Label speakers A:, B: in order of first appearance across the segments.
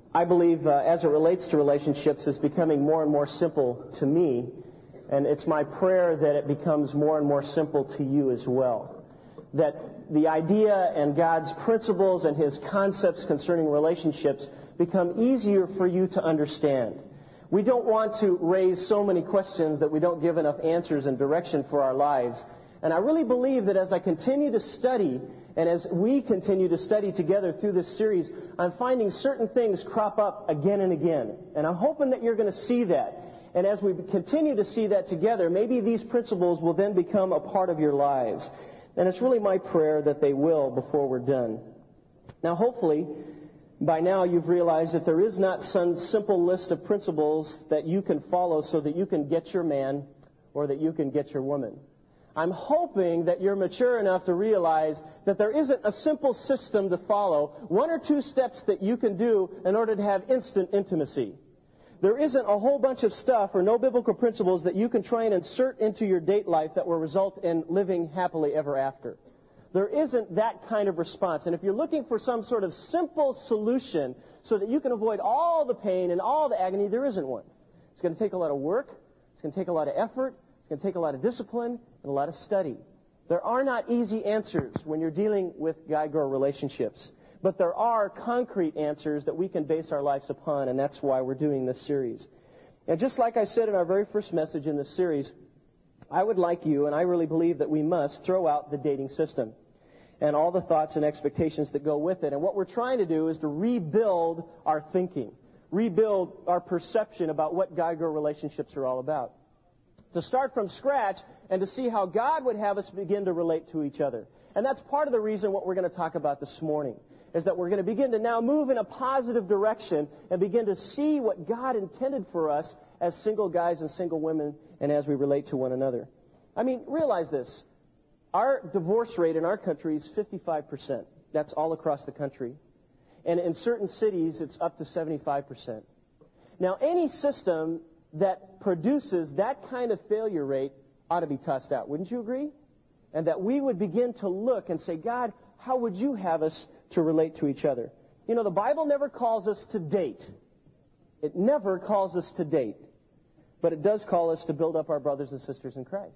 A: I believe, as it relates to relationships, is becoming more and more simple to me, and it's my prayer that it becomes more and more simple to you as well. That the idea and God's principles and His concepts concerning relationships become easier for you to understand. We don't want to raise so many questions that we don't give enough answers and direction for our lives. And I really believe that as I continue to study, and as we continue to study together through this series, I'm finding certain things crop up again and again. And I'm hoping that you're going to see that. And as we continue to see that together, maybe these principles will then become a part of your lives. And it's really my prayer that they will before we're done. Now, hopefully, by now you've realized that there is not some simple list of principles that you can follow so that you can get your man or that you can get your woman. I'm hoping that you're mature enough to realize that there isn't a simple system to follow, one or two steps that you can do in order to have instant intimacy. There isn't a whole bunch of stuff or no biblical principles that you can try and insert into your date life that will result in living happily ever after. There isn't that kind of response. And if you're looking for some sort of simple solution so that you can avoid all the pain and all the agony, there isn't one. It's going to take a lot of work. It's going to take a lot of effort. It's going to take a lot of discipline and a lot of study. There are not easy answers when you're dealing with guy-girl relationships. But there are concrete answers that we can base our lives upon, and that's why we're doing this series. And just like I said in our very first message in this series, I would like you, and I really believe that we must, throw out the dating system and all the thoughts and expectations that go with it. And what we're trying to do is to rebuild our thinking, rebuild our perception about what guy-girl relationships are all about. To start from scratch and to see how God would have us begin to relate to each other. And that's part of the reason what we're going to talk about this morning, is that we're going to begin to now move in a positive direction and begin to see what God intended for us as single guys and single women and as we relate to one another. I mean, realize this. Our divorce rate in our country is 55%. That's all across the country. And in certain cities, it's up to 75%. Now, any system that produces that kind of failure rate ought to be tossed out. Wouldn't you agree? And that we would begin to look and say, God, how would you have us to relate to each other? You know, the Bible never calls us to date. It never calls us to date. But it does call us to build up our brothers and sisters in Christ.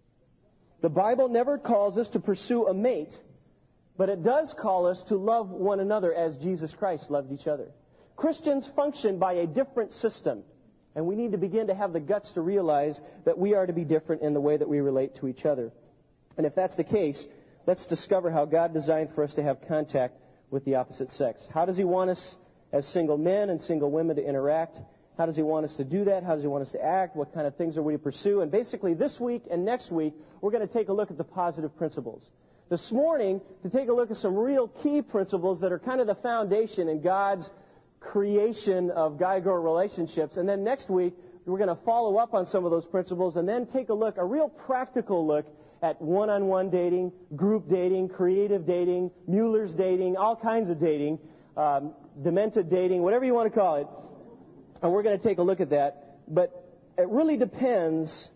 A: The Bible never calls us to pursue a mate, but it does call us to love one another as Jesus Christ loved each other. Christians function by a different system, and we need to begin to have the guts to realize that we are to be different in the way that we relate to each other. And if that's the case, let's discover how God designed for us to have contact with the opposite sex. How does He want us as single men and single women to interact? How does He want us to do that? How does He want us to act? What kind of things are we to pursue? And basically this week and next week, we're going to take a look at the positive principles. This morning, to take a look at some real key principles that are kind of the foundation in God's creation of guy-girl relationships. And then next week, we're going to follow up on some of those principles and then take a look, a real practical look at one-on-one dating, group dating, creative dating, Mueller's dating, all kinds of dating, demented dating, whatever you want to call it. And we're going to take a look at that. But it really depends.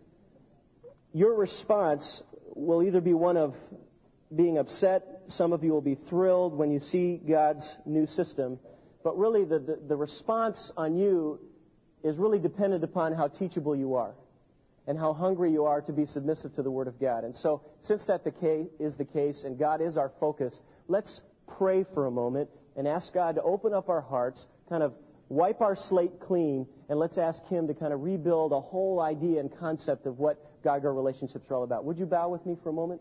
A: Your response will either be one of being upset. Some of you will be thrilled when you see God's new system. But really the response on you is really dependent upon how teachable you are and how hungry you are to be submissive to the Word of God. And so, since that is the case and God is our focus, let's pray for a moment and ask God to open up our hearts, kind of wipe our slate clean, and let's ask Him to kind of rebuild a whole idea and concept of what guy-girl relationships are all about. Would you bow with me for a moment?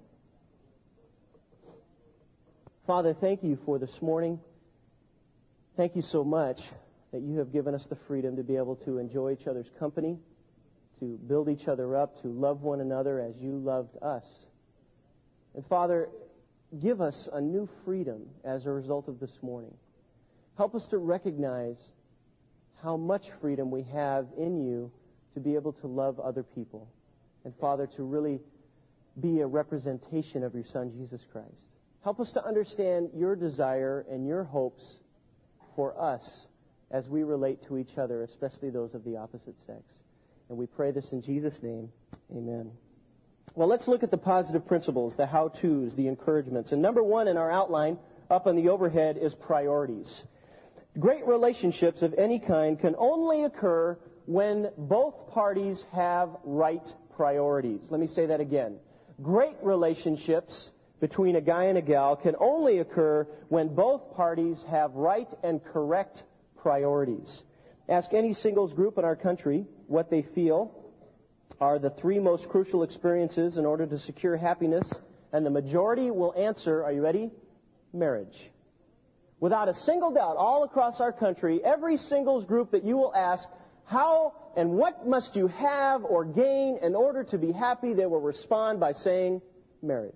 A: Father, thank you for this morning. Thank you so much that you have given us the freedom to be able to enjoy each other's company, to build each other up, to love one another as you loved us. And Father, give us a new freedom as a result of this morning. Help us to recognize how much freedom we have in you to be able to love other people. And Father, to really be a representation of your Son, Jesus Christ. Help us to understand your desire and your hopes for us as we relate to each other, especially those of the opposite sex. And we pray this in Jesus' name. Amen. Well, let's look at the positive principles, the how-tos, the encouragements. And number one in our outline, up on the overhead, is priorities. Great relationships of any kind can only occur when both parties have right priorities. Let me say that again. Great relationships between a guy and a gal can only occur when both parties have right and correct priorities. Ask any singles group in our country what they feel are the three most crucial experiences in order to secure happiness, and the majority will answer, are you ready? Marriage. Without a single doubt, all across our country, every singles group that you will ask, how and what must you have or gain in order to be happy, they will respond by saying marriage.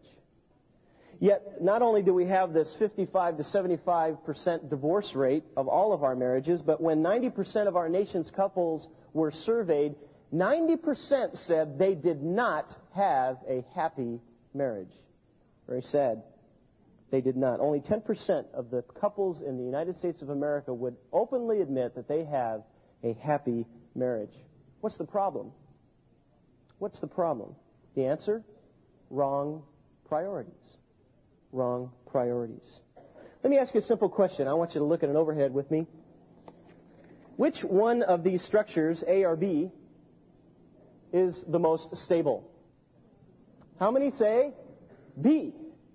A: Yet, not only do we have this 55 to 75% divorce rate of all of our marriages, but when 90% of our nation's couples were surveyed, 90% said they did not have a happy marriage. Very sad. They did not. Only 10% of the couples in the United States of America would openly admit that they have a happy marriage. What's the problem? What's the problem? The answer? Wrong priorities. Wrong priorities. Let me ask you a simple question. I want you to look at an overhead with me. Which one of these structures, A or B, is the most stable? How many say B?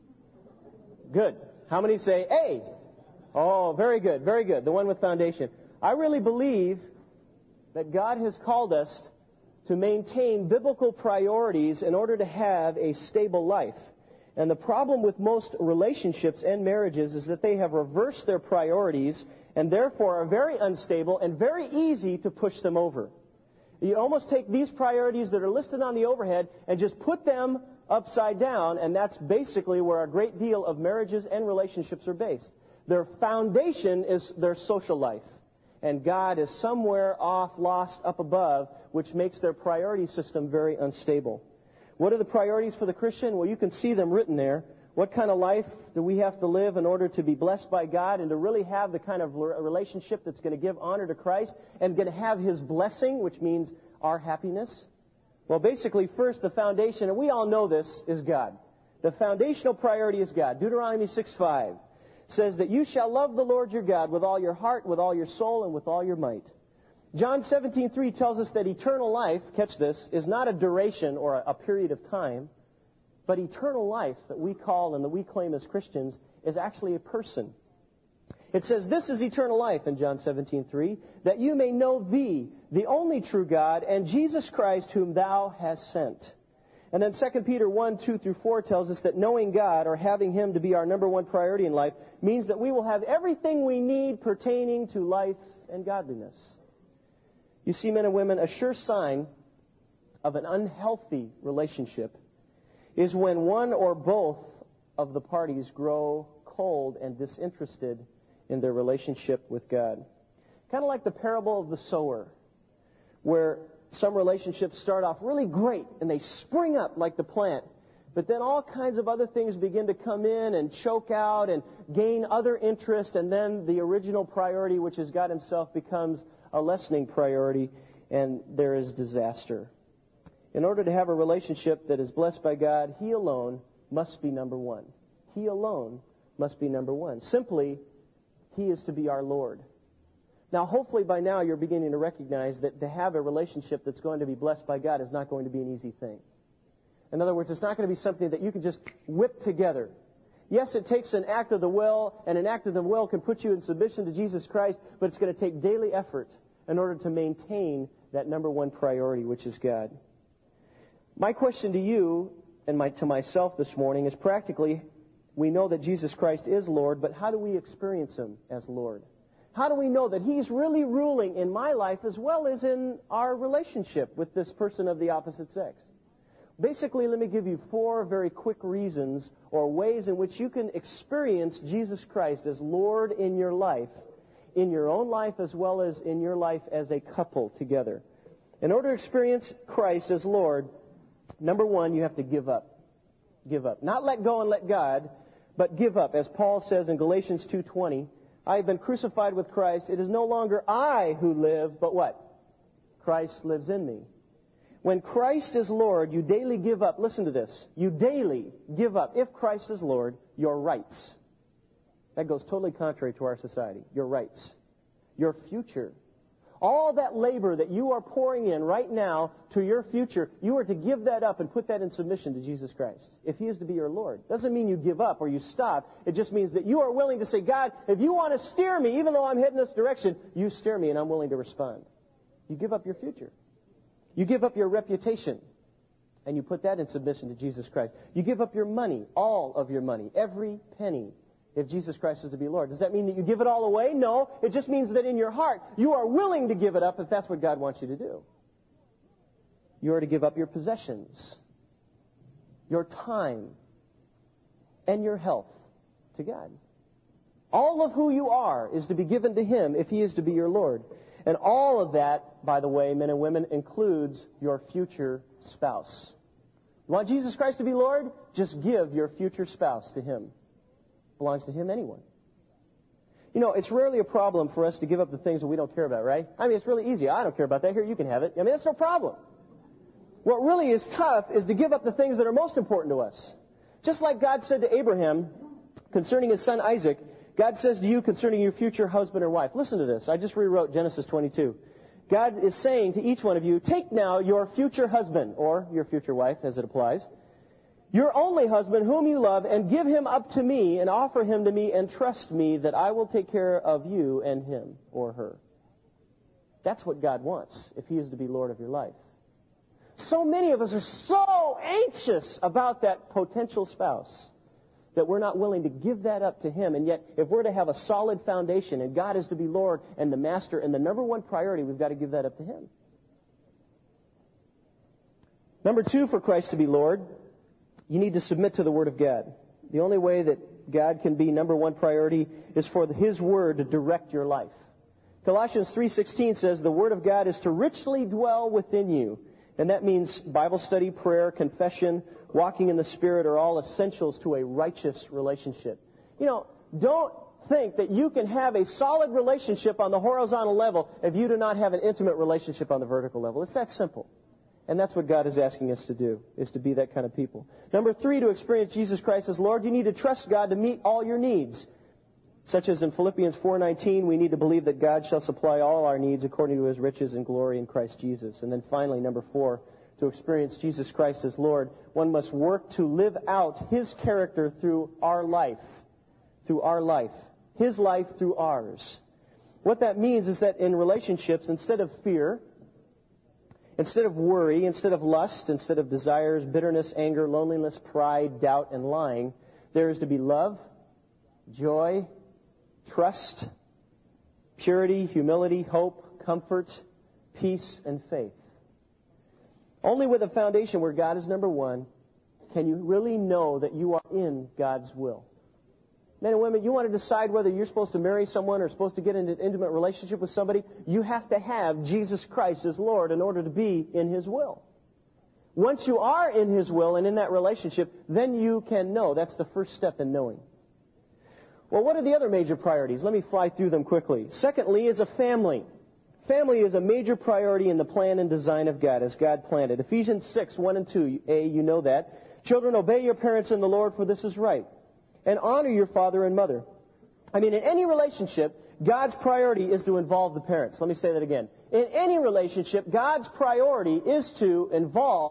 A: Good. How many say A? Oh, very good, very good. The one with foundation. I really believe that God has called us to maintain biblical priorities in order to have a stable life. And the problem with most relationships and marriages is that they have reversed their priorities and therefore are very unstable and very easy to push them over. You almost take these priorities that are listed on the overhead and just put them upside down, and that's basically where a great deal of marriages and relationships are based. Their foundation is their social life, and God is somewhere off, lost up above, which makes their priority system very unstable. What are the priorities for the Christian? Well, you can see them written there. What kind of life do we have to live in order to be blessed by God and to really have the kind of relationship that's going to give honor to Christ and going to have His blessing, which means our happiness? Well, basically, first, the foundation, and we all know this, is God. The foundational priority is God. Deuteronomy 6:5 says that you shall love the Lord your God with all your heart, with all your soul, and with all your might. John 17:3 tells us that eternal life, catch this, is not a duration or a period of time, but eternal life that we call and that we claim as Christians is actually a person. It says, this is eternal life in John 17:3, that you may know thee, the only true God, and Jesus Christ whom thou hast sent. And then 2 Peter 1:2-4 tells us that knowing God, or having Him to be our number one priority in life, means that we will have everything we need pertaining to life and godliness. You see, men and women, a sure sign of an unhealthy relationship is when one or both of the parties grow cold and disinterested in their relationship with God. Kind of like the parable of the sower, where some relationships start off really great and they spring up like the plant, but then all kinds of other things begin to come in and choke out and gain other interest, and then the original priority, which is God Himself, becomes a lessening priority, and there is disaster. In order to have a relationship that is blessed by God, He alone must be number one. He alone must be number one. Simply, He is to be our Lord. Now, hopefully by now you're beginning to recognize that to have a relationship that's going to be blessed by God is not going to be an easy thing. In other words, it's not going to be something that you can just whip together. Yes, it takes an act of the will, and an act of the will can put you in submission to Jesus Christ, but it's going to take daily effort in order to maintain that number one priority, which is God. My question to you and to myself this morning is practically, we know that Jesus Christ is Lord, but how do we experience Him as Lord? How do we know that He's really ruling in my life as well as in our relationship with this person of the opposite sex? Basically, let me give you 4 very quick reasons or ways in which you can experience Jesus Christ as Lord in your life, in your own life as well as in your life as a couple together. In order to experience Christ as Lord, number 1, you have to give up. Give up. Not let go and let God, but give up. As Paul says in Galatians 2:20, I have been crucified with Christ. It is no longer I who live, but what? Christ lives in me. When Christ is Lord, you daily give up. Listen to this. You daily give up, if Christ is Lord, your rights. That goes totally contrary to our society. Your rights. your future. All that labor that you are pouring in right now to your future, you are to give that up and put that in submission to Jesus Christ, if He is to be your Lord. Doesn't mean you give up or you stop. It just means that you are willing to say, God, if you want to steer me, even though I'm heading this direction, you steer me and I'm willing to respond. You give up your future. You give up your reputation, and you put that in submission to Jesus Christ. You give up your money, all of your money, every penny, if Jesus Christ is to be Lord. Does that mean that you give it all away? No. It just means that in your heart, you are willing to give it up if that's what God wants you to do. You are to give up your possessions, your time, and your health to God. All of who you are is to be given to Him if He is to be your Lord. And all of that, by the way, men and women, includes your future spouse. You want Jesus Christ to be Lord? Just give your future spouse to Him. Belongs to Him anyway. You know, it's rarely a problem for us to give up the things that we don't care about, right? I mean, it's really easy. I don't care about that. Here, you can have it. I mean, that's no problem. What really is tough is to give up the things that are most important to us. Just like God said to Abraham concerning his son Isaac, God says to you concerning your future husband or wife. Listen to this. I just rewrote Genesis 22. God is saying to each one of you, take now your future husband, or your future wife, as it applies, your only husband whom you love, and give him up to me, and offer him to me, and trust me that I will take care of you and him or her. That's what God wants, if He is to be Lord of your life. So many of us are so anxious about that potential spouse that we're not willing to give that up to Him. And yet, if we're to have a solid foundation, and God is to be Lord and the Master and the number one priority, we've got to give that up to Him. Number 2, for Christ to be Lord, you need to submit to the Word of God. The only way that God can be number one priority is for His Word to direct your life. Colossians 3:16 says, the Word of God is to richly dwell within you. And that means Bible study, prayer, confession, walking in the Spirit are all essentials to a righteous relationship. You know, don't think that you can have a solid relationship on the horizontal level if you do not have an intimate relationship on the vertical level. It's that simple. And that's what God is asking us to do, is to be that kind of people. Number 3, to experience Jesus Christ as Lord, you need to trust God to meet all your needs. Such as in Philippians 4:19, we need to believe that God shall supply all our needs according to His riches and glory in Christ Jesus. And then finally, number 4, to experience Jesus Christ as Lord, one must work to live out His character through our life. Through our life. His life through ours. What that means is that in relationships, instead of fear, instead of worry, instead of lust, instead of desires, bitterness, anger, loneliness, pride, doubt, and lying, there is to be love, joy, trust, purity, humility, hope, comfort, peace, and faith. Only with a foundation where God is number one can you really know that you are in God's will. Men and women, you want to decide whether you're supposed to marry someone or supposed to get into an intimate relationship with somebody, you have to have Jesus Christ as Lord in order to be in His will. Once you are in His will and in that relationship, then you can know. That's the first step in knowing. Well, what are the other major priorities? Let me fly through them quickly. Secondly is a family. Family is a major priority in the plan and design of God, as God planned it. Ephesians 6:1 and 2a, you know that. Children, obey your parents in the Lord, for this is right. And honor your father and mother. I mean, in any relationship, God's priority is to involve the parents. Let me say that again. In any relationship, God's priority is to involve.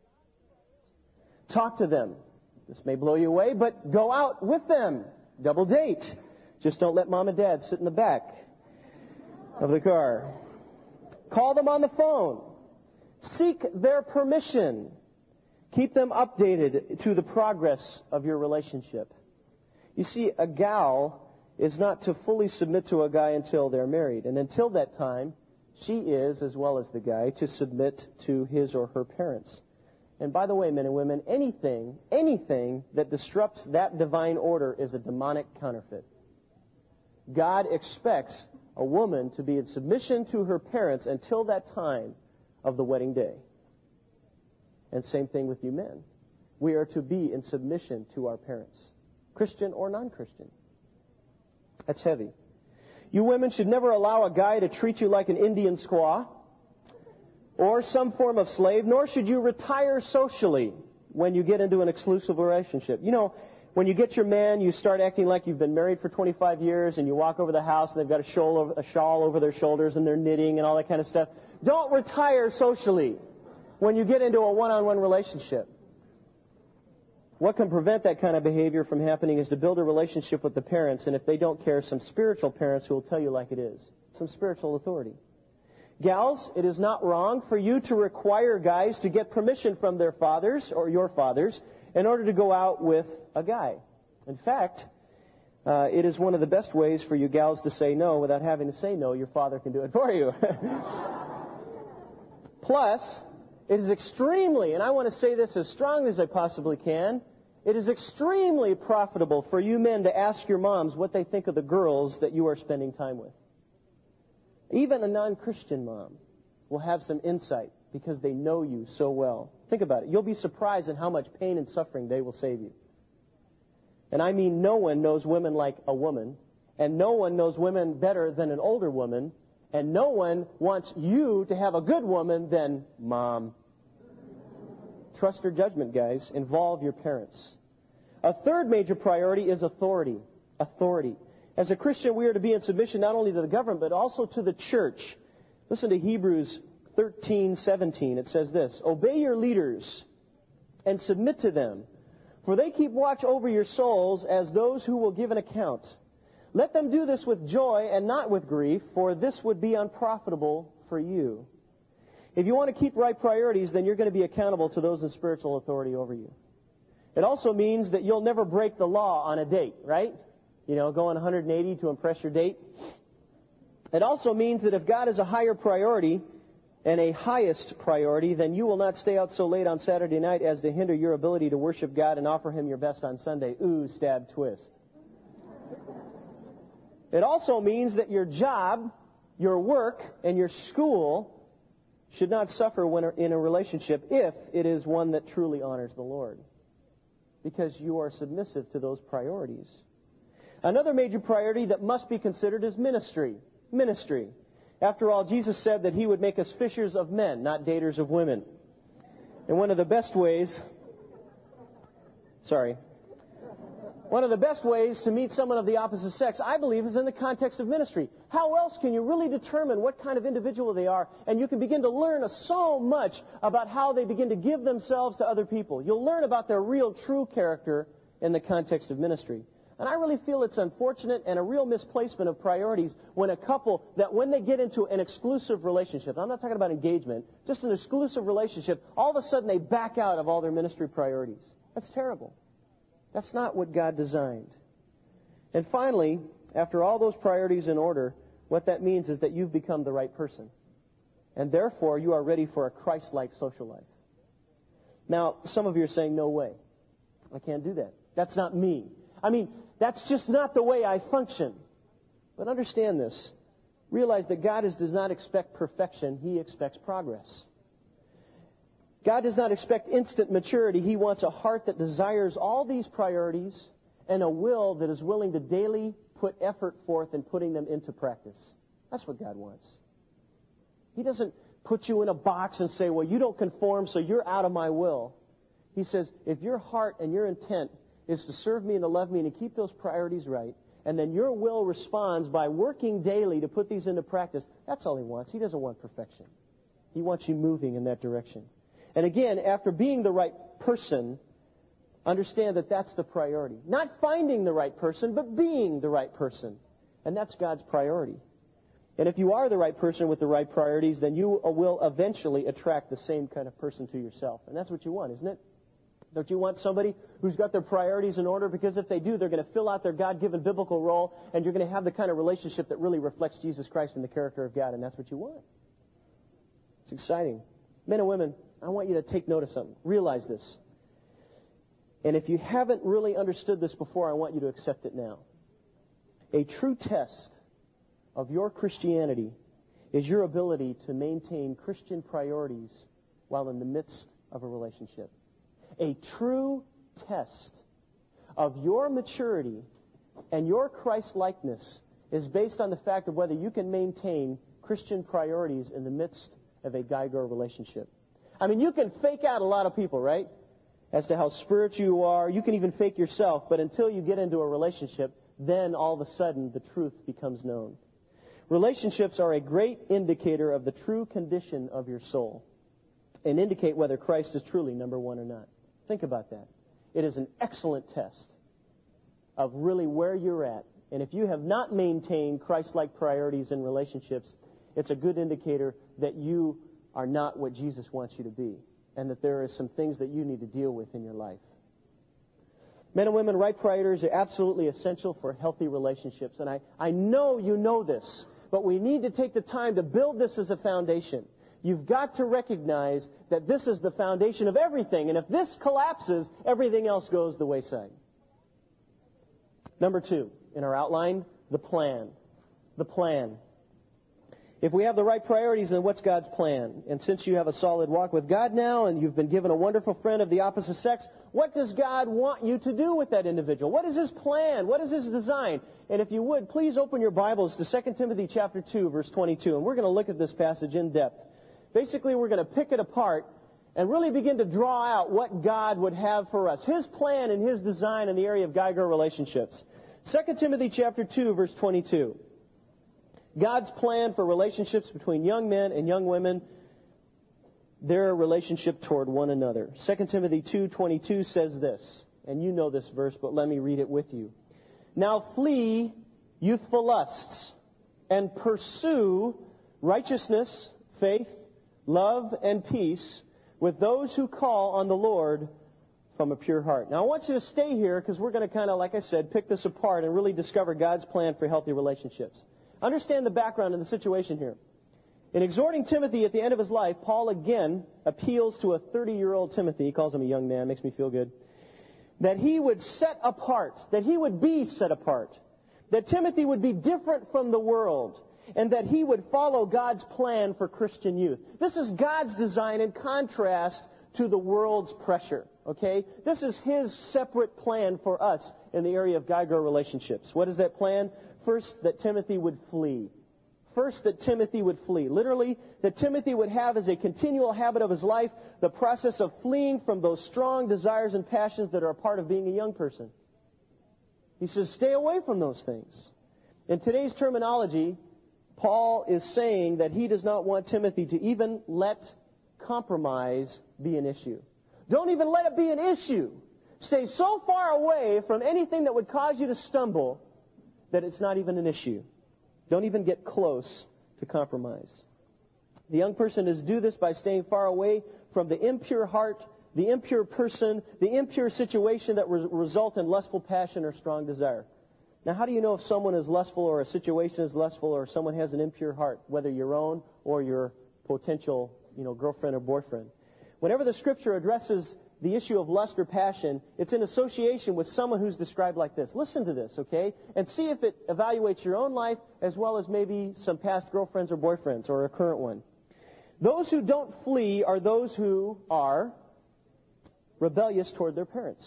A: Talk to them. This may blow you away, but go out with them. Double date. Just don't let mom and dad sit in the back of the car. Call them on the phone. Seek their permission. Keep them updated to the progress of your relationship. You see, a gal is not to fully submit to a guy until they're married. And until that time, she is, as well as the guy, to submit to his or her parents. And by the way, men and women, anything that disrupts that divine order is a demonic counterfeit. God expects a woman to be in submission to her parents until that time of the wedding day. And same thing with you men. We are to be in submission to our parents, Christian or non-Christian. That's heavy. You women should never allow a guy to treat you like an Indian squaw or some form of slave, nor should you retire socially when you get into an exclusive relationship. You know, When you get your man, you start acting like you've been married for 25 years, and you walk over the house, and they've got a shawl over their shoulders, and they're knitting and all that kind of stuff. Don't retire socially when you get into a one-on-one relationship. What can prevent that kind of behavior from happening is to build a relationship with the parents, and if they don't care, some spiritual parents who will tell you like it is. Some spiritual authority. Gals, it is not wrong for you to require guys to get permission from their fathers or your fathers in order to go out with a guy. In fact, it is one of the best ways for you gals to say no without having to say no. Your father can do it for you. Plus, it is extremely, and I want to say this as strongly as I possibly can, it is extremely profitable for you men to ask your moms what they think of the girls that you are spending time with. Even a non-Christian mom will have some insight because they know you so well. Think about it. You'll be surprised at how much pain and suffering they will save you. And I mean, no one knows women like a woman, and no one knows women better than an older woman, and no one wants you to have a good woman than Mom. Trust her judgment, guys. Involve your parents. A third major priority is authority. Authority. As a Christian, we are to be in submission not only to the government, but also to the church. Listen to Hebrews 13:17. It says this, "Obey your leaders and submit to them, for they keep watch over your souls as those who will give an account. Let them do this with joy and not with grief, for this would be unprofitable for you." If you want to keep right priorities, then you're going to be accountable to those in spiritual authority over you. It also means that you'll never break the law on a date, right? You know, going 180 to impress your date. It also means that if God is a higher priority and a highest priority, then you will not stay out so late on Saturday night as to hinder your ability to worship God and offer Him your best on Sunday. Ooh, stab, twist. It also means that your job, your work, and your school should not suffer when in a relationship if it is one that truly honors the Lord, because you are submissive to those priorities. Another major priority that must be considered is ministry. Ministry. After all, Jesus said that He would make us fishers of men, not daters of women. And one of the best ways to meet someone of the opposite sex, I believe, is in the context of ministry. How else can you really determine what kind of individual they are? And you can begin to learn so much about how they begin to give themselves to other people. You'll learn about their real, true character in the context of ministry. And I really feel it's unfortunate and a real misplacement of priorities when a couple, that when they get into an exclusive relationship, I'm not talking about engagement, just an exclusive relationship, all of a sudden they back out of all their ministry priorities. That's terrible. That's not what God designed. And finally, after all those priorities in order, what that means is that you've become the right person. And therefore, you are ready for a Christ-like social life. Now, some of you are saying, no way. I can't do that. That's not me. I mean, that's just not the way I function. But understand this. Realize that God does not expect perfection. He expects progress. God does not expect instant maturity. He wants a heart that desires all these priorities and a will that is willing to daily put effort forth in putting them into practice. That's what God wants. He doesn't put you in a box and say, well, you don't conform, so you're out of my will. He says, if your heart and your intent is to serve me and to love me and to keep those priorities right, and then your will responds by working daily to put these into practice, that's all He wants. He doesn't want perfection. He wants you moving in that direction. And again, after being the right person, understand that that's the priority. Not finding the right person, but being the right person. And that's God's priority. And if you are the right person with the right priorities, then you will eventually attract the same kind of person to yourself. And that's what you want, isn't it? Don't you want somebody who's got their priorities in order? Because if they do, they're going to fill out their God-given biblical role, and you're going to have the kind of relationship that really reflects Jesus Christ and the character of God, and that's what you want. It's exciting. Men and women, I want you to take note of something. Realize this. And if you haven't really understood this before, I want you to accept it now. A true test of your Christianity is your ability to maintain Christian priorities while in the midst of a relationship. A true test of your maturity and your Christ-likeness is based on the fact of whether you can maintain Christian priorities in the midst of a guy-girl relationship. I mean, you can fake out a lot of people, right? as to how spiritual you are. You can even fake yourself, but until you get into a relationship, then all of a sudden the truth becomes known. Relationships are a great indicator of the true condition of your soul and indicate whether Christ is truly number one or not. Think about that. It is an excellent test of really where you're at. And if you have not maintained Christ-like priorities in relationships, it's a good indicator that you are not what Jesus wants you to be, and that there are some things that you need to deal with in your life. Men and women, right priorities are absolutely essential for healthy relationships. And I know you know this, but we need to take the time to build this as a foundation. You've got to recognize that this is the foundation of everything. And if this collapses, everything else goes the wayside. Number 2 in our outline, the plan. The plan. If we have the right priorities, then what's God's plan? And since you have a solid walk with God now, and you've been given a wonderful friend of the opposite sex, what does God want you to do with that individual? What is His plan? What is His design? And if you would, please open your Bibles to 2 Timothy chapter 2, verse 22. And we're going to look at this passage in depth. Basically, we're going to pick it apart and really begin to draw out what God would have for us. His plan and His design in the area of guy-girl relationships. 2 Timothy chapter 2, verse 22. God's plan for relationships between young men and young women, their relationship toward one another. 2 Timothy 2:22 says this, and you know this verse, but let me read it with you. Now flee youthful lusts, and pursue righteousness, faith, love, and peace with those who call on the Lord from a pure heart. Now I want you to stay here because we're going to kind of, like I said, pick this apart and really discover God's plan for healthy relationships. Understand the background and the situation here. In exhorting Timothy at the end of his life, Paul again appeals to a 30-year-old Timothy. He calls him a young man. Makes me feel good. That he would set apart. That he would be set apart. That Timothy would be different from the world. And that he would follow God's plan for Christian youth. This is God's design in contrast to the world's pressure. Okay? This is His separate plan for us in the area of guy-girl relationships. What is that plan? First, that Timothy would flee. First, that Timothy would flee. Literally, that Timothy would have as a continual habit of his life the process of fleeing from those strong desires and passions that are a part of being a young person. He says, stay away from those things. In today's terminology, Paul is saying that he does not want Timothy to even let compromise be an issue. Don't even let it be an issue. Stay so far away from anything that would cause you to stumble that it's not even an issue. Don't even get close to compromise. The young person is to do this by staying far away from the impure heart, the impure person, the impure situation that result in lustful passion or strong desire. Now, how do you know if someone is lustful or a situation is lustful or someone has an impure heart, whether your own or your potential, girlfriend or boyfriend? Whenever the Scripture addresses the issue of lust or passion, it's in association with someone who's described like this. Listen to this, okay? And see if it evaluates your own life as well as maybe some past girlfriends or boyfriends or a current one. Those who don't flee are those who are rebellious toward their parents.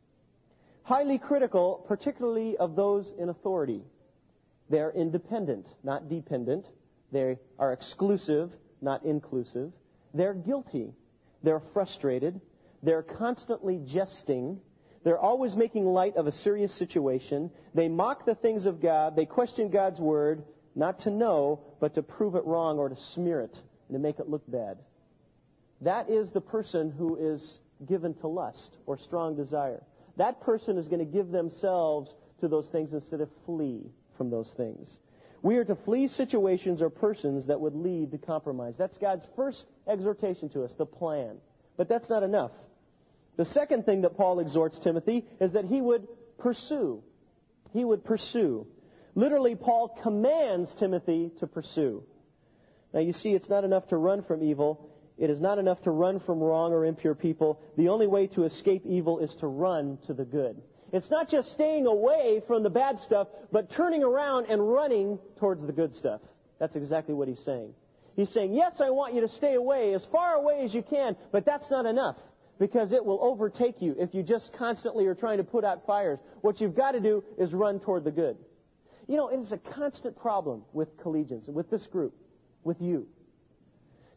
A: Highly critical, particularly of those in authority. They're independent, not dependent. They are exclusive, not inclusive. They're guilty. They're frustrated. They're constantly jesting. They're always making light of a serious situation. They mock the things of God. They question God's Word, not to know, but to prove it wrong or to smear it and to make it look bad. That is the person who is given to lust or strong desire. That person is going to give themselves to those things instead of flee from those things. We are to flee situations or persons that would lead to compromise. That's God's first exhortation to us, the plan. But that's not enough. The second thing that Paul exhorts Timothy is that he would pursue. He would pursue. Literally, Paul commands Timothy to pursue. Now, you see, it's not enough to run from evil. It is not enough to run from wrong or impure people. The only way to escape evil is to run to the good. It's not just staying away from the bad stuff, but turning around and running towards the good stuff. That's exactly what he's saying. He's saying, yes, I want you to stay away, as far away as you can, but that's not enough, because it will overtake you if you just constantly are trying to put out fires. What you've got to do is run toward the good. It is a constant problem with collegians, with this group, with you.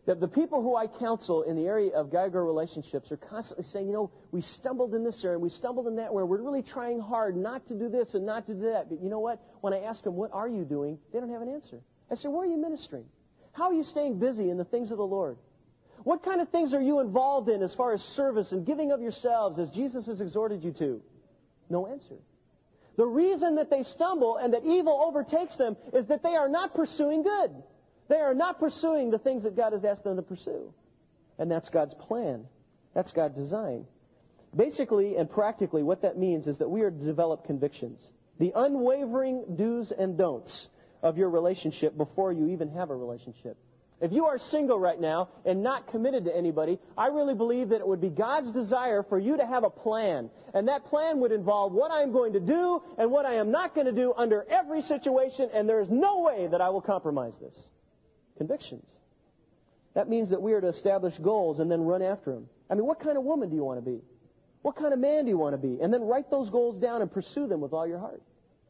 A: That the people who I counsel in the area of guy-girl relationships are constantly saying, we stumbled in this area, we stumbled in that area, we're really trying hard not to do this and not to do that. But you know what? When I ask them, what are you doing? They don't have an answer. I say, where are you ministering? How are you staying busy in the things of the Lord? What kind of things are you involved in as far as service and giving of yourselves as Jesus has exhorted you to? No answer. The reason that they stumble and that evil overtakes them is that they are not pursuing good. They are not pursuing the things that God has asked them to pursue. And that's God's plan. That's God's design. Basically and practically, what that means is that we are to develop convictions. The unwavering do's and don'ts of your relationship before you even have a relationship. If you are single right now and not committed to anybody, I really believe that it would be God's desire for you to have a plan. And that plan would involve what I'm going to do and what I am not going to do under every situation, and there is no way that I will compromise this. Convictions. That means that we are to establish goals and then run after them. I mean, what kind of woman do you want to be? What kind of man do you want to be? And then write those goals down and pursue them with all your heart.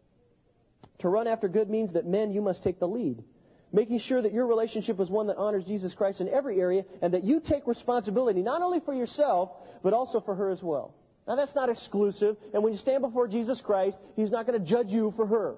A: To run after good means that men, you must take the lead. Making sure that your relationship is one that honors Jesus Christ in every area and that you take responsibility not only for yourself, but also for her as well. Now, that's not exclusive. And when you stand before Jesus Christ, He's not going to judge you for her.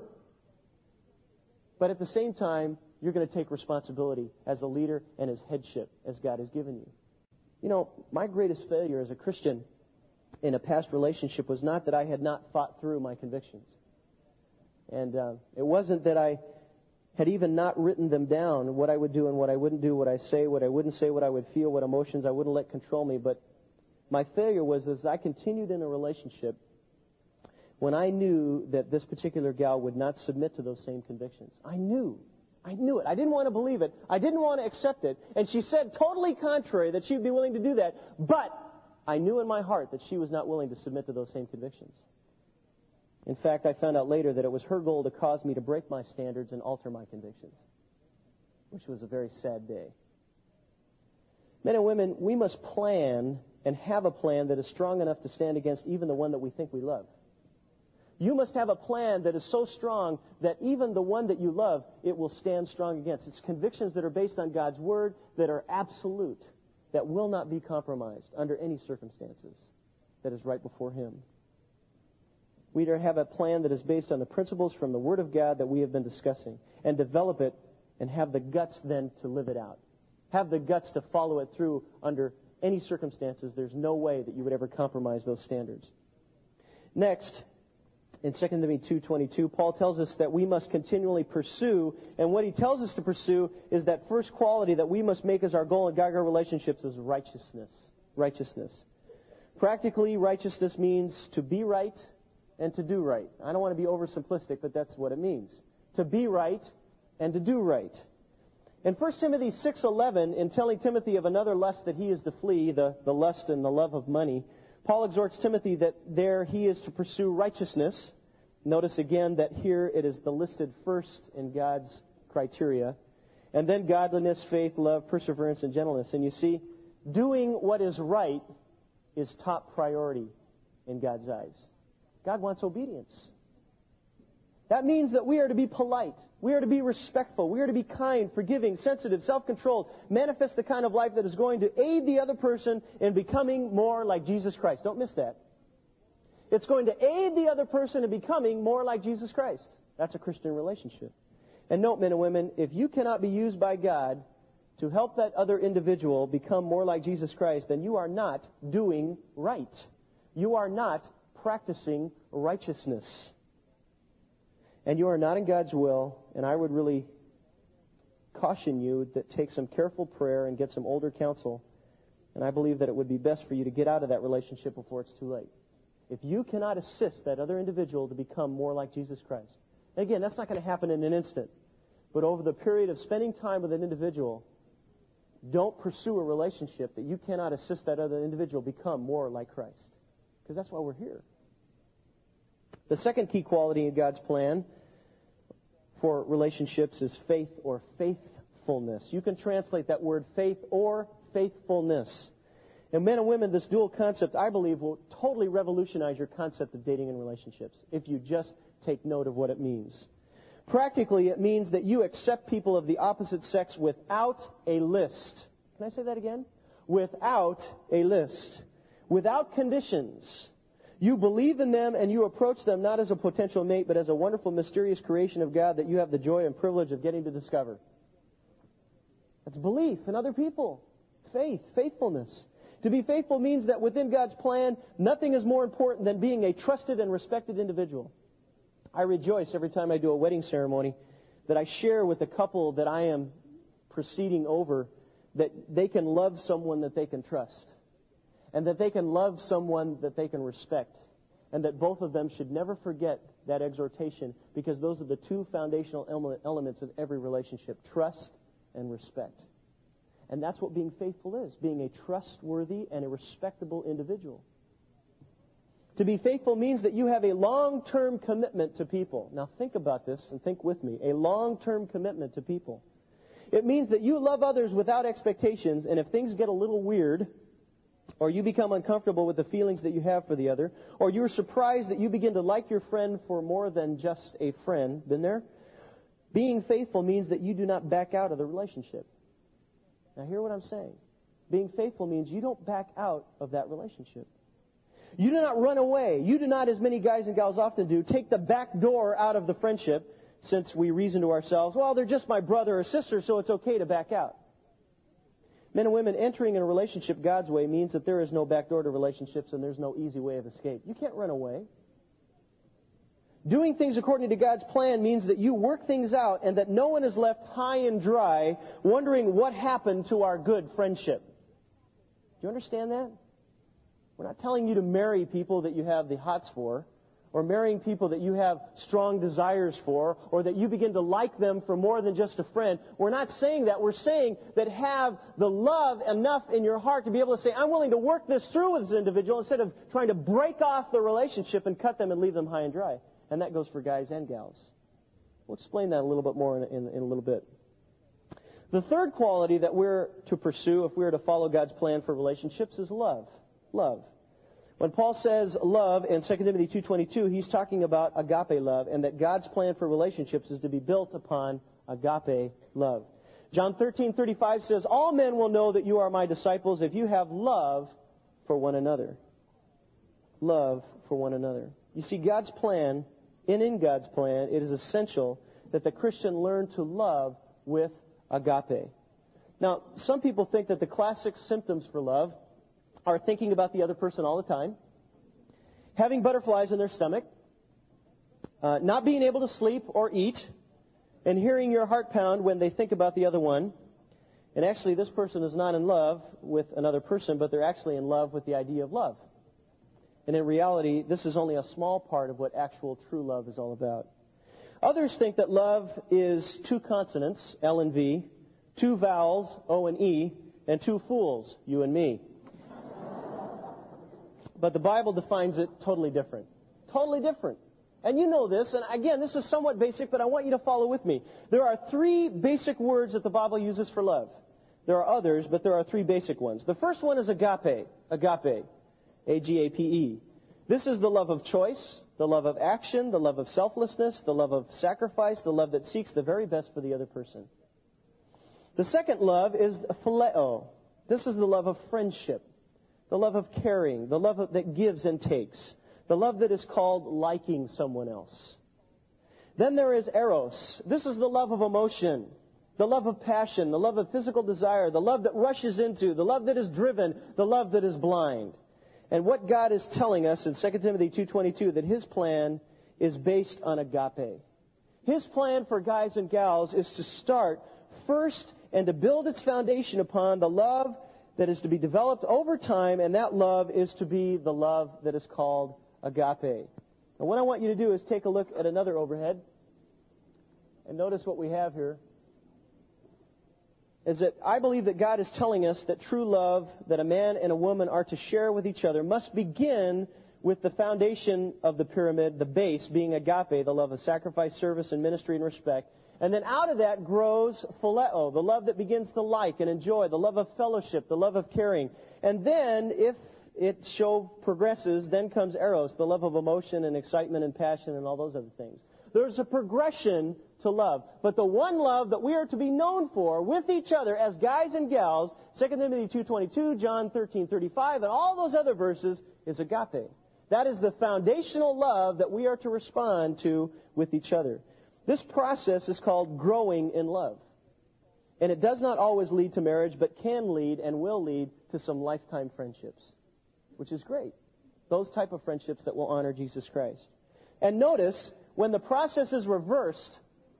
A: But at the same time, you're going to take responsibility as a leader and as headship as God has given you. My greatest failure as a Christian in a past relationship was not that I had not fought through my convictions. And it wasn't that I had even not written them down, what I would do and what I wouldn't do, what I say, what I wouldn't say, what I would feel, what emotions I wouldn't let control me. But my failure was as I continued in a relationship when I knew that this particular gal would not submit to those same convictions. I knew it. I didn't want to believe it. I didn't want to accept it. And she said totally contrary that she would be willing to do that. But I knew in my heart that she was not willing to submit to those same convictions. In fact, I found out later that it was her goal to cause me to break my standards and alter my convictions, which was a very sad day. Men and women, we must plan and have a plan that is strong enough to stand against even the one that we think we love. You must have a plan that is so strong that even the one that you love, it will stand strong against. It's convictions that are based on God's Word, that are absolute, that will not be compromised under any circumstances, that is right before Him. We are to have a plan that is based on the principles from the Word of God that we have been discussing, and develop it and have the guts then to live it out. Have the guts to follow it through under any circumstances. There's no way that you would ever compromise those standards. Next, in 2 Timothy 2:22, Paul tells us that we must continually pursue, and what he tells us to pursue is that first quality that we must make as our goal in guy-girl relationships is righteousness. Righteousness. Practically, righteousness means to be right and to do right. I don't want to be oversimplistic, but that's what it means. To be right and to do right. In 1 Timothy 6:11, in telling Timothy of another lust that he is to flee, the lust and the love of money, Paul exhorts Timothy that there he is to pursue righteousness. Notice again that here it is the listed first in God's criteria. And then godliness, faith, love, perseverance, and gentleness. And you see, doing what is right is top priority in God's eyes. God wants obedience. That means that we are to be polite. We are to be respectful. We are to be kind, forgiving, sensitive, self-controlled. Manifest the kind of life that is going to aid the other person in becoming more like Jesus Christ. Don't miss that. It's going to aid the other person in becoming more like Jesus Christ. That's a Christian relationship. And note, men and women, if you cannot be used by God to help that other individual become more like Jesus Christ, then you are not doing right. You are not practicing righteousness. And you are not in God's will, and I would really caution you that take some careful prayer and get some older counsel. And I believe that it would be best for you to get out of that relationship before it's too late. If you cannot assist that other individual to become more like Jesus Christ, and again, that's not going to happen in an instant, but over the period of spending time with an individual, don't pursue a relationship that you cannot assist that other individual become more like Christ. Because that's why we're here. The second key quality in God's plan for relationships is faith or faithfulness. You can translate that word faith or faithfulness. And men and women, this dual concept, I believe, will totally revolutionize your concept of dating and relationships if you just take note of what it means. Practically, it means that you accept people of the opposite sex without a list. Can I say that again? Without a list. Without conditions. You believe in them and you approach them not as a potential mate, but as a wonderful, mysterious creation of God that you have the joy and privilege of getting to discover. That's belief in other people. Faith, faithfulness. To be faithful means that within God's plan, nothing is more important than being a trusted and respected individual. I rejoice every time I do a wedding ceremony that I share with the couple that I am proceeding over that they can love someone that they can trust. And that they can love someone that they can respect. And that both of them should never forget that exhortation, because those are the two foundational elements of every relationship: trust and respect. And that's what being faithful is, being a trustworthy and a respectable individual. To be faithful means that you have a long-term commitment to people. Now think about this and think with me. A long-term commitment to people. It means that you love others without expectations, and if things get a little weird, or you become uncomfortable with the feelings that you have for the other, or you're surprised that you begin to like your friend for more than just a friend, been there? Being faithful means that you do not back out of the relationship. Now hear what I'm saying. Being faithful means you don't back out of that relationship. You do not run away. You do not, as many guys and gals often do, take the back door out of the friendship, since we reason to ourselves, well, they're just my brother or sister, so it's okay to back out. Men and women, entering in a relationship God's way means that there is no back door to relationships and there's no easy way of escape. You can't run away. Doing things according to God's plan means that you work things out and that no one is left high and dry wondering what happened to our good friendship. Do you understand that? We're not telling you to marry people that you have the hots for, or marrying people that you have strong desires for, or that you begin to like them for more than just a friend. We're not saying that. We're saying that have the love enough in your heart to be able to say, I'm willing to work this through with this individual instead of trying to break off the relationship and cut them and leave them high and dry. And that goes for guys and gals. We'll explain that a little bit more in a little bit. The third quality that we're to pursue if we're to follow God's plan for relationships is love. Love. When Paul says love in 2 Timothy 2:22, he's talking about agape love, and that God's plan for relationships is to be built upon agape love. John 13:35 says, all men will know that you are my disciples if you have love for one another. Love for one another. You see, God's plan, and in God's plan, it is essential that the Christian learn to love with agape. Now, some people think that the classic symptoms for love are thinking about the other person all the time, having butterflies in their stomach, not being able to sleep or eat, and hearing your heart pound when they think about the other one. And actually, this person is not in love with another person, but they're actually in love with the idea of love. And in reality, this is only a small part of what actual true love is all about. Others think that love is two consonants, L and V, two vowels, O and E, and two fools, you and me. But the Bible defines it totally different. Totally different. And you know this, and again, this is somewhat basic, but I want you to follow with me. There are three basic words that the Bible uses for love. There are others, but there are three basic ones. The first one is agape. Agape. A-G-A-P-E. This is the love of choice, the love of action, the love of selflessness, the love of sacrifice, the love that seeks the very best for the other person. The second love is phileo. This is the love of friendship. The love of caring, the love that gives and takes, the love that is called liking someone else. Then there is eros. This is the love of emotion, the love of passion, the love of physical desire, the love that rushes into, the love that is driven, the love that is blind. And what God is telling us in 2 Timothy 2:22, that His plan is based on agape. His plan for guys and gals is to start first and to build its foundation upon the love that is to be developed over time, and that love is to be the love that is called agape. And what I want you to do is take a look at another overhead, and notice what we have here. Is that I believe that God is telling us that true love that a man and a woman are to share with each other must begin with the foundation of the pyramid, the base being agape, the love of sacrifice, service, and ministry and respect. And then out of that grows phileo, the love that begins to like and enjoy, the love of fellowship, the love of caring. And then, if it progresses, then comes eros, the love of emotion and excitement and passion and all those other things. There's a progression to love. But the one love that we are to be known for with each other as guys and gals, 2 Timothy 2:22, John 13:35, and all those other verses, is agape. That is the foundational love that we are to respond to with each other. This process is called growing in love. And it does not always lead to marriage, but can lead and will lead to some lifetime friendships, which is great. Those type of friendships that will honor Jesus Christ. And notice, when the process is reversed,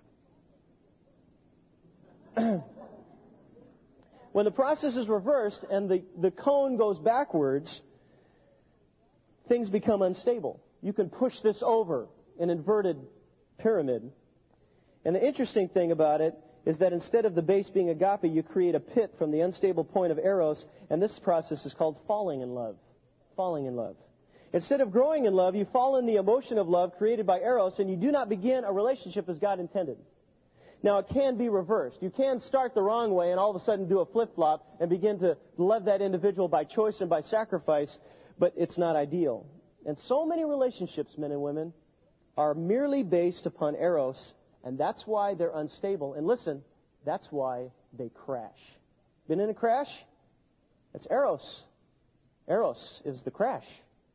A: when the process is reversed and the cone goes backwards, things become unstable. You can push this over, an inverted pyramid. And the interesting thing about it is that instead of the base being agape, you create a pit from the unstable point of eros, and this process is called falling in love. Falling in love. Instead of growing in love, you fall in the emotion of love created by eros, and you do not begin a relationship as God intended. Now, it can be reversed. You can start the wrong way and all of a sudden do a flip-flop and begin to love that individual by choice and by sacrifice, but it's not ideal. And so many relationships, men and women, are merely based upon eros, and that's why they're unstable. And listen, that's why they crash. Been in a crash? It's eros. Eros is the crash.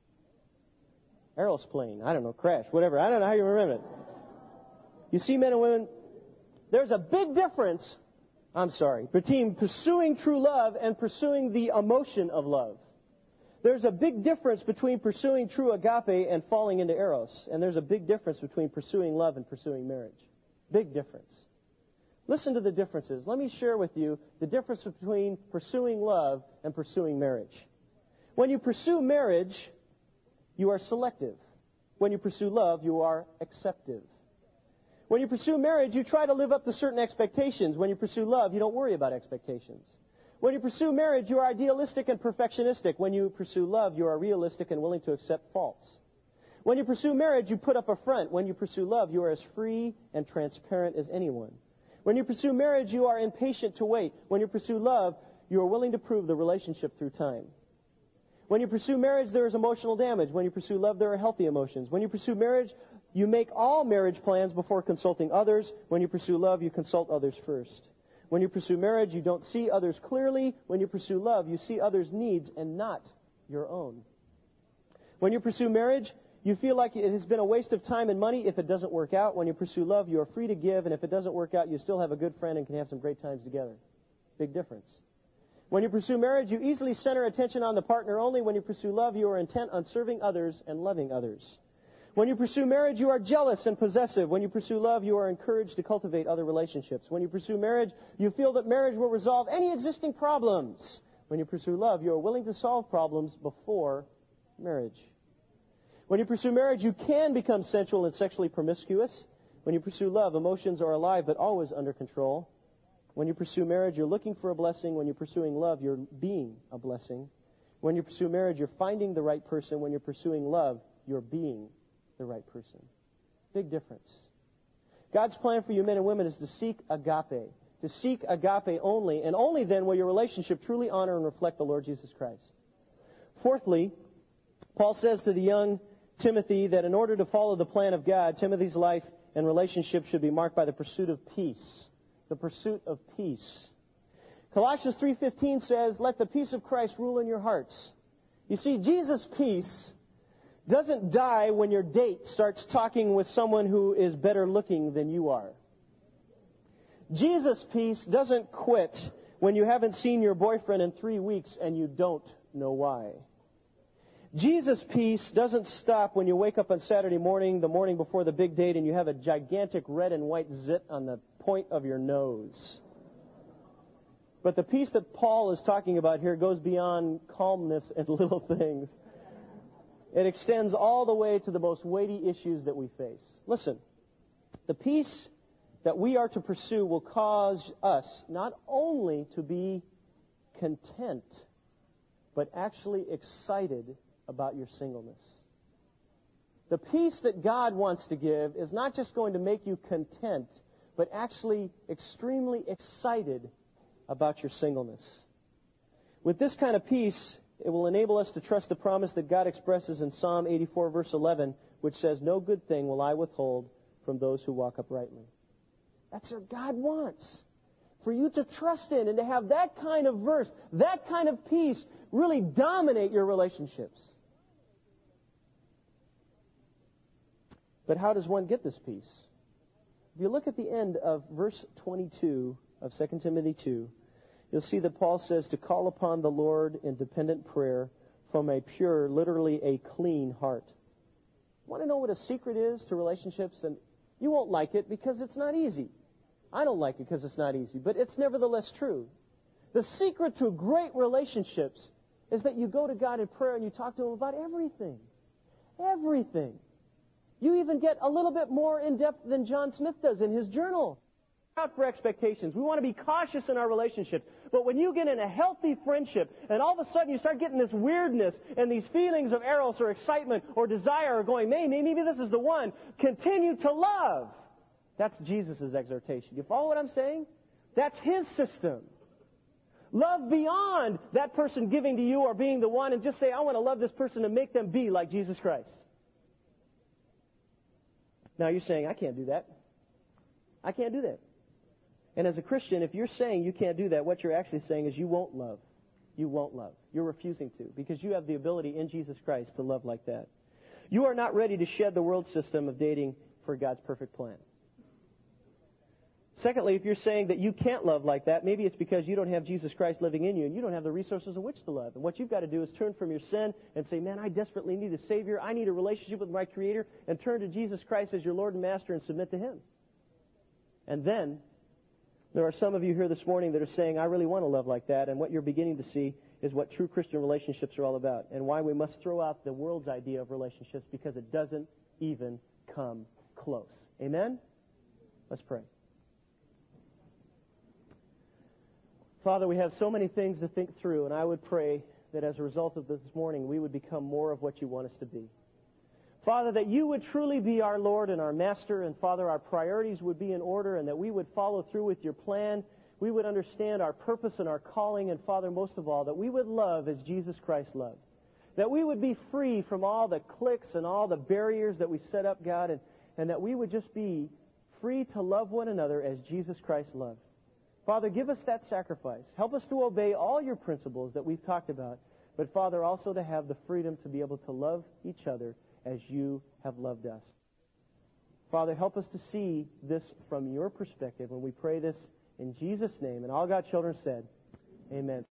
A: Eros plane. I don't know, crash, whatever. I don't know how you remember it. You see, men and women, there's a big difference, between pursuing true love and pursuing the emotion of love. There's a big difference between pursuing true agape and falling into eros. And there's a big difference between pursuing love and pursuing marriage. Big difference. Listen to the differences. Let me share with you the difference between pursuing love and pursuing marriage. When you pursue marriage, you are selective. When you pursue love, you are acceptive. When you pursue marriage, you try to live up to certain expectations. When you pursue love, you don't worry about expectations. When you pursue marriage, you are idealistic and perfectionistic. When you pursue love, you are realistic and willing to accept faults. When you pursue marriage, you put up a front. When you pursue love, you are as free and transparent as anyone. When you pursue marriage, you are impatient to wait. When you pursue love, you are willing to prove the relationship through time. When you pursue marriage, there is emotional damage. When you pursue love, there are healthy emotions. When you pursue marriage, you make all marriage plans before consulting others. When you pursue love, you consult others first. When you pursue marriage, you don't see others clearly. When you pursue love, you see others' needs and not your own. When you pursue marriage, you feel like it has been a waste of time and money if it doesn't work out. When you pursue love, you are free to give, and if it doesn't work out, you still have a good friend and can have some great times together. Big difference. When you pursue marriage, you easily center attention on the partner only. When you pursue love, you are intent on serving others and loving others. When you pursue marriage, you are jealous and possessive. When you pursue love, you are encouraged to cultivate other relationships. When you pursue marriage, you feel that marriage will resolve any existing problems. When you pursue love, you are willing to solve problems before marriage. When you pursue marriage, you can become sensual and sexually promiscuous. When you pursue love, emotions are alive but always under control. When you pursue marriage, you're looking for a blessing. When you're pursuing love, you're being a blessing. When you pursue marriage, you're finding the right person. When you're pursuing love, you're being the right person. Big difference. God's plan for you men and women is to seek agape. To seek agape only, and only then will your relationship truly honor and reflect the Lord Jesus Christ. Fourthly, Paul says to the young Timothy that in order to follow the plan of God, Timothy's life and relationship should be marked by the pursuit of peace. The pursuit of peace. Colossians 3:15 says, "Let the peace of Christ rule in your hearts." You see, Jesus' peace doesn't die when your date starts talking with someone who is better looking than you are. Jesus' peace doesn't quit when you haven't seen your boyfriend in 3 weeks and you don't know why. Jesus' peace doesn't stop when you wake up on Saturday morning, the morning before the big date, and you have a gigantic red and white zit on the point of your nose. But the peace that Paul is talking about here goes beyond calmness and little things. It extends all the way to the most weighty issues that we face. Listen, the peace that we are to pursue will cause us not only to be content, but actually excited about your singleness. The peace that God wants to give is not just going to make you content, but actually extremely excited about your singleness. With this kind of peace, it will enable us to trust the promise that God expresses in Psalm 84, verse 11, which says, "No good thing will I withhold from those who walk uprightly." That's what God wants. For you to trust in and to have that kind of verse, that kind of peace really dominate your relationships. But how does one get this peace? If you look at the end of verse 22 of 2 Timothy 2, you'll see that Paul says to call upon the Lord in dependent prayer from a pure, literally a clean heart. Want to know what a secret is to relationships? And you won't like it because it's not easy. I don't like it because it's not easy, but it's nevertheless true. The secret to great relationships is that you go to God in prayer and you talk to Him about everything. Everything. You even get a little bit more in depth than John Smith does in his journal. Out for expectations. We want to be cautious in our relationships. But when you get in a healthy friendship and all of a sudden you start getting this weirdness and these feelings of eros or excitement or desire or going, maybe this is the one, continue to love. That's Jesus' exhortation. You follow what I'm saying? That's His system. Love beyond that person giving to you or being the one and just say, I want to love this person and make them be like Jesus Christ. Now you're saying, I can't do that. I can't do that. And as a Christian, if you're saying you can't do that, what you're actually saying is you won't love. You won't love. You're refusing to because you have the ability in Jesus Christ to love like that. You are not ready to shed the world system of dating for God's perfect plan. Secondly, if you're saying that you can't love like that, maybe it's because you don't have Jesus Christ living in you and you don't have the resources in which to love. And what you've got to do is turn from your sin and say, man, I desperately need a Savior. I need a relationship with my Creator, and turn to Jesus Christ as your Lord and Master and submit to Him. And then there are some of you here this morning that are saying, I really want to love like that. And what you're beginning to see is what true Christian relationships are all about and why we must throw out the world's idea of relationships because it doesn't even come close. Amen? Let's pray. Father, we have so many things to think through, and I would pray that as a result of this morning, we would become more of what you want us to be. Father, that you would truly be our Lord and our Master, and Father, our priorities would be in order, and that we would follow through with your plan. We would understand our purpose and our calling, and Father, most of all, that we would love as Jesus Christ loved. That we would be free from all the cliques and all the barriers that we set up, God, and that we would just be free to love one another as Jesus Christ loved. Father, give us that sacrifice. Help us to obey all your principles that we've talked about. But, Father, also to have the freedom to be able to love each other as you have loved us. Father, help us to see this from your perspective. And we pray this in Jesus' name. And all God's children said, amen.